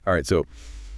All right, so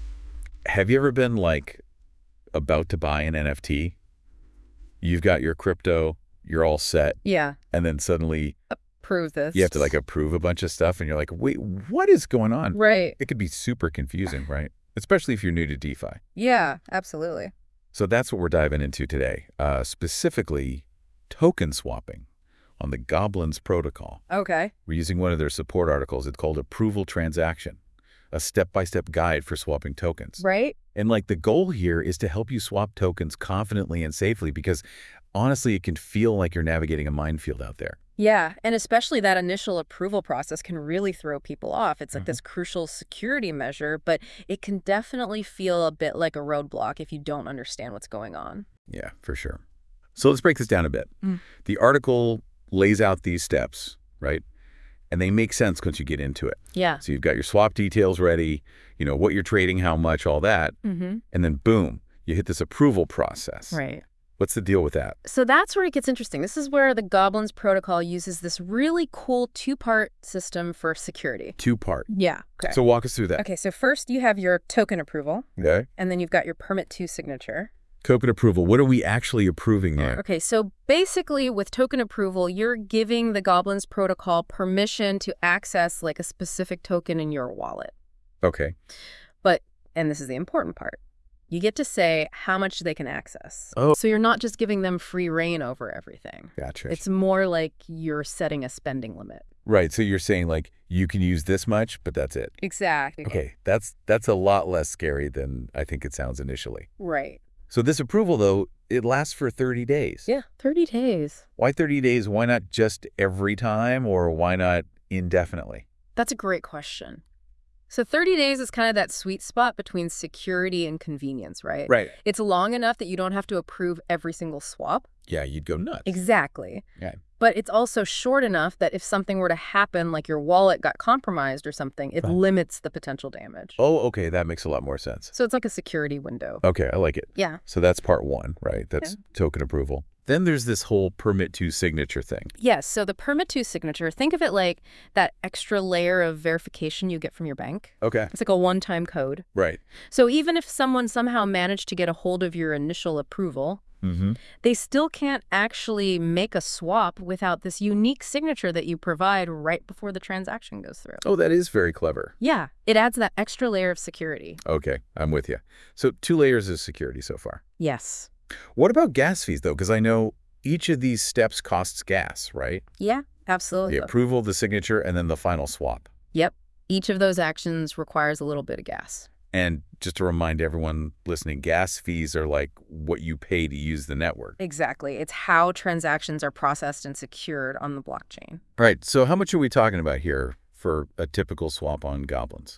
have you ever been like about to buy an NFT? You've got your crypto, you're all set, Yeah. and then suddenly Prove you have to this. like approve a bunch of stuff and you're like, wait, what is going on? Right. It could be super confusing, right? Especially if you're new to DeFi. Yeah, absolutely. So that's what we're diving into today, specifically token swapping on the Goblins protocol. Okay. We're using one of their support articles. It's called Approval Transaction, a step-by-step guide for swapping tokens. Right? And like the goal here is to help you swap tokens confidently and safely because honestly, it can feel like you're navigating a minefield out there. Yeah, and especially that initial approval process can really throw people off. It's like Mhm. this crucial security measure, but it can definitely feel a bit like a roadblock if you don't understand what's going on. Yeah, for sure. So let's break this down a bit. Mm. The article lays out these steps, right? And they make sense once you get into it. Yeah. So you've got your swap details ready, you know, what you're trading, how much, all that. Mm-hmm. And then boom, you hit this approval process. Right. What's the deal with that? So that's where it gets interesting. This is where the Goblins protocol uses this really cool two-part system for security. Two-part. Yeah. Okay. So walk us through that. Okay, so first you have your token approval, Okay. and then you've got your permit to signature. Token approval. What are we actually approving there? Okay, so basically with token approval, you're giving the Goblins protocol permission to access like a specific token in your wallet. Okay. But, and this is the important part, you get to say how much they can access. Oh. So you're not just giving them free reign over everything. Gotcha. It's more like you're setting a spending limit. Right. So you're saying like you can use this much, but that's it. Exactly. Okay. That's a lot less scary than I think it sounds initially. Right. So this approval, though, it lasts for 30 days. Yeah, 30 days. Why 30 days? Why not just every time or why not indefinitely? That's a great question. So 30 days is kind of that sweet spot between security and convenience, right? Right. It's long enough that you don't have to approve every single swap. Yeah, you'd go nuts. Exactly. Yeah. But it's also short enough that if something were to happen, like your wallet got compromised or something, it Right. limits the potential damage. Oh, okay. That makes a lot more sense. So it's like a security window. Okay, I like it. Yeah. So that's part one, right? That's token approval. Then there's this whole permit to signature thing. Yes. So the permit to signature, think of it like that extra layer of verification you get from your bank. Okay. It's like a one-time code. Right. So even if someone somehow managed to get a hold of your initial approval, Mm-hmm. they still can't actually make a swap without this unique signature that you provide right before the transaction goes through. Oh, that is very clever. Yeah, it adds that extra layer of security. Okay, I'm with you. So 2 layers of security so far. Yes. What about gas fees, though? Because I know each of these steps costs gas, right? Yeah, absolutely. The approval, the signature, and then the final swap. Yep. Each of those actions requires a little bit of gas. And just to remind everyone listening, gas fees are like what you pay to use the network. Exactly. It's how transactions are processed and secured on the blockchain. All right, so how much are we talking about here for a typical swap on Goblins?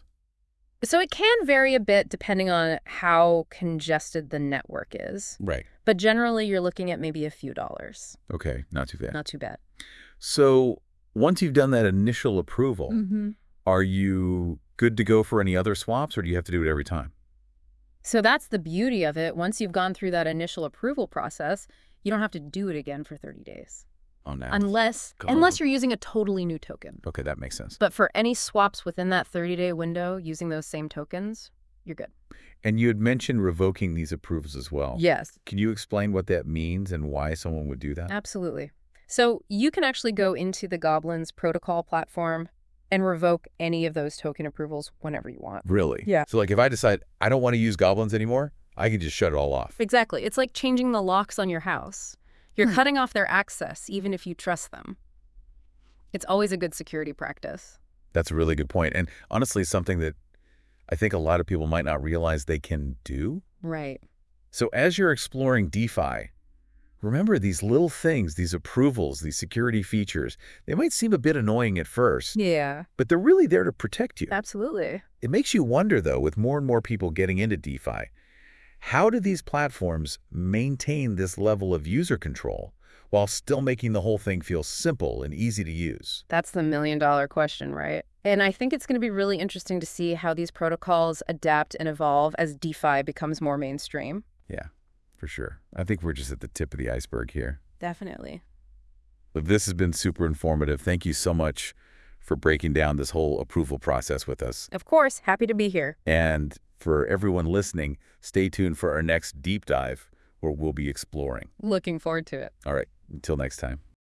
So it can vary a bit depending on how congested the network is. Right. But generally, you're looking at maybe a few dollars. Okay, not too bad. Not too bad. So once you've done that initial approval, Mm-hmm. are you good to go for any other swaps, or do you have to do it every time? So that's the beauty of it. Once you've gone through that initial approval process, you don't have to do it again for 30 days. Oh, no. Unless you're using a totally new token. Okay, that makes sense. But for any swaps within that 30-day window using those same tokens, you're good. And you had mentioned revoking these approvals as well. Yes, Can you explain what that means and why someone would do that? absolutely. So you can actually go into the Goblins protocol platform and revoke any of those token approvals whenever you want. Really? Yeah. So like if I decide I don't want to use Goblins anymore, I can just shut it all off. Exactly. It's like changing the locks on your house. You're cutting off their access, even if you trust them. It's always a good security practice. That's a really good point. And honestly, something that I think a lot of people might not realize they can do. Right. So as you're exploring DeFi, remember these little things, these approvals, these security features, they might seem a bit annoying at first, Yeah, but they're really there to protect you. absolutely. It makes you wonder, though, with more and more people getting into DeFi, how do these platforms maintain this level of user control while still making the whole thing feel simple and easy to use? That's the million-dollar question, right? And I think it's going to be really interesting to see how these protocols adapt and evolve as DeFi becomes more mainstream. Yeah, for sure. I think we're just at the tip of the iceberg here. Definitely. But this has been super informative. Thank you so much for breaking down this whole approval process with us. Of course, happy to be here. And for everyone listening, stay tuned for our next deep dive where we'll be exploring. Looking forward to it. All right, until next time.